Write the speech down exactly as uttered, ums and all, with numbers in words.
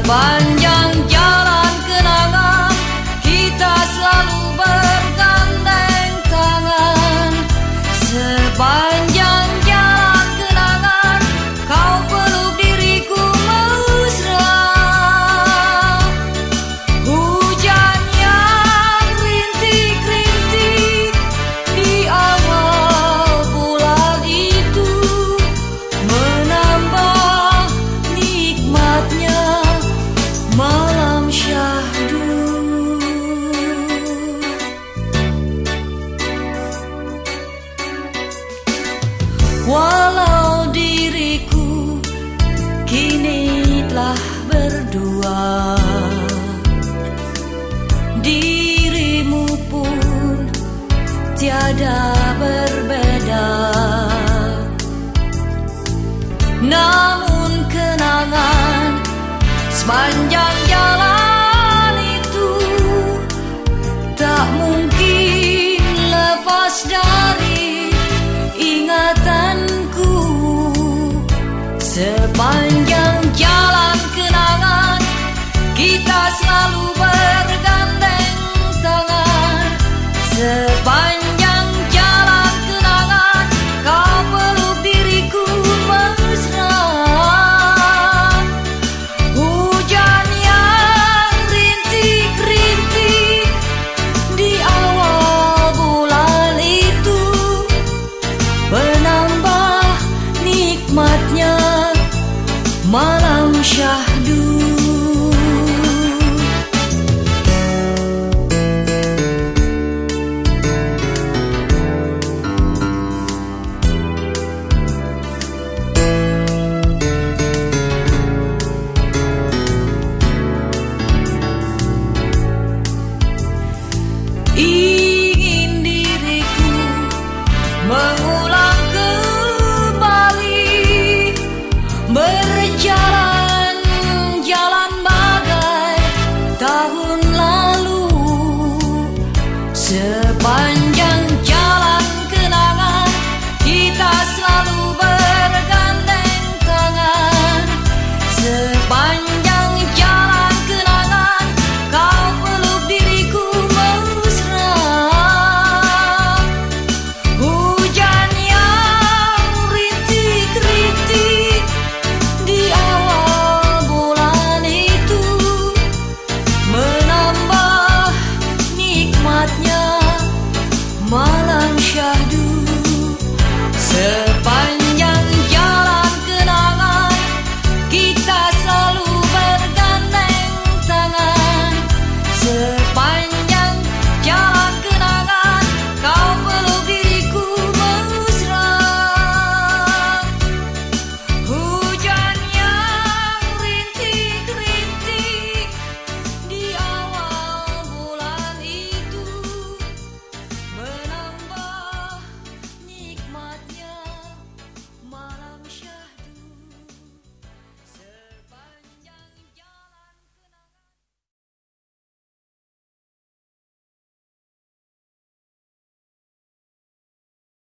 Sepanjang jalan kenangan kita selalu bergandeng tangan. Sepanjang jalan kenangan kau peluk diriku mesra. Hujan yang rintik-rintik di awal bulan itu menambah nikmatnya malam syahdu. Walau diriku kini telah berdua, dirimu pun tiada berbeda. Namun kenangan sepanjang jalan itu tak mungkin lepas dari ingatanku. Sepanjang jalan kenangan kita selalu bergandeng tangan. Sepanjang jalan kenangan kau peluk diriku mesra. Hujan yang rintik-rintik di awal bulan itu menambah nikmatnya malam syahdu. Ingin diriku mengulang kembali berjalan jalan bagai tahun lalu. Sepanjang jalan kenangan kita selalu bergandeng tangan. Sepanjang jalan kenangan kau peluk diriku mesra. Hujan yang rintik-rintik di awal bulan itu menambah nikmatnya malam syahdu. Sepanjang jalan kenangan kita selalu bergandeng tangan. Sepanjang jalan kenangan kau peluk diriku mesra. Hujan yang rintik-rintik di awal bulan itu menambah nikmatnya